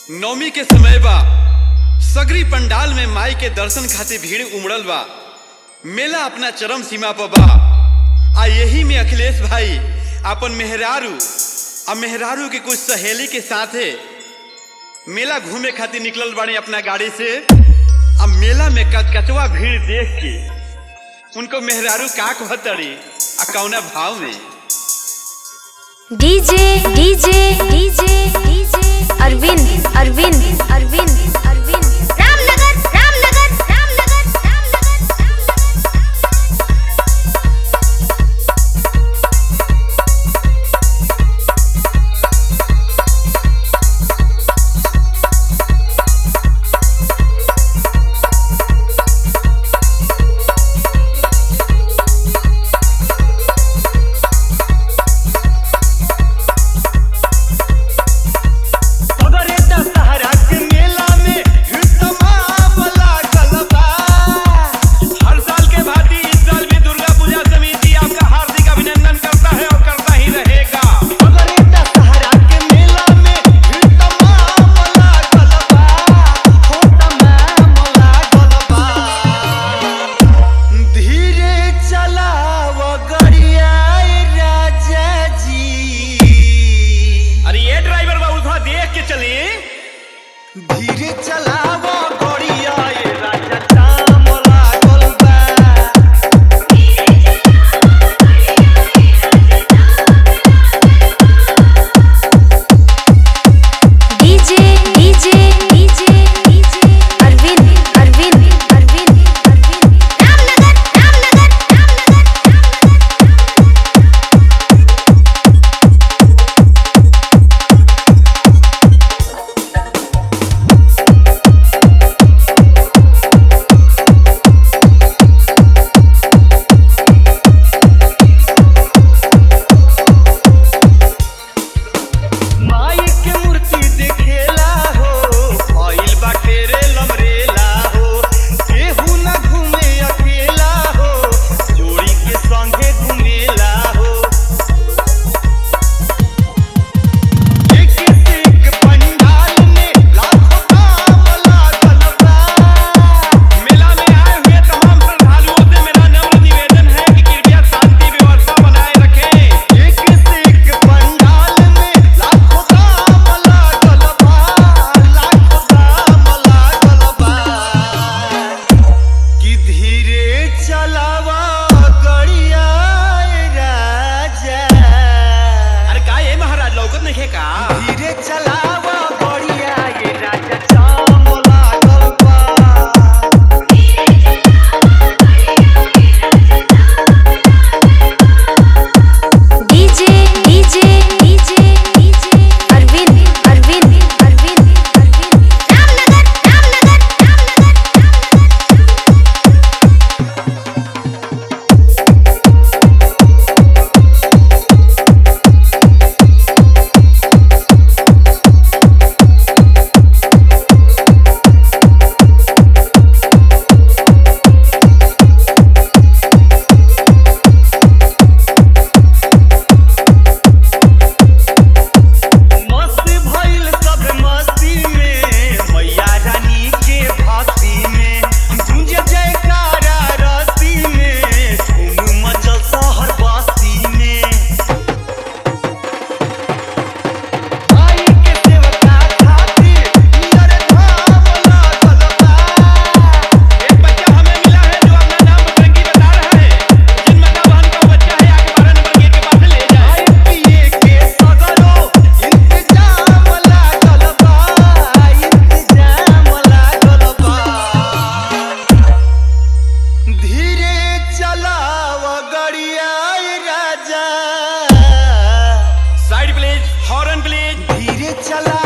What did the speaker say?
नौमी के समय बा, सगरी पंडाल में माई के दर्शन खातिर भीड़ उमड़ल बा। मेला अपना चरम सीमा पर बा। आ यही में अखिलेश भाई अपन मेहरारू के कुछ सहेली के साथे मेला घूमे खातिर निकलल बाड़ी अपना गाड़ी से। अब मेला में कचकचवा भीड़ देख के उनको मेहरारू का कहतड़ी आ कौना भाव में। DJ DJ DJ DJ Arvind Arvind Arvind Arvind Ramnagar Ramnagar Ramnagar धीरे चलावो गोड़िया ये राजा DJ DJ DJ DJ Arvind Arvind Arvind Arvind Ramnagar Ramnagar धीरे चलावा गोड़िया ये राजा DJ DJ DJ DJ Arvind Arvind Arvind Arvind Ramnagar Ramnagar side please, horn please. धीरे चला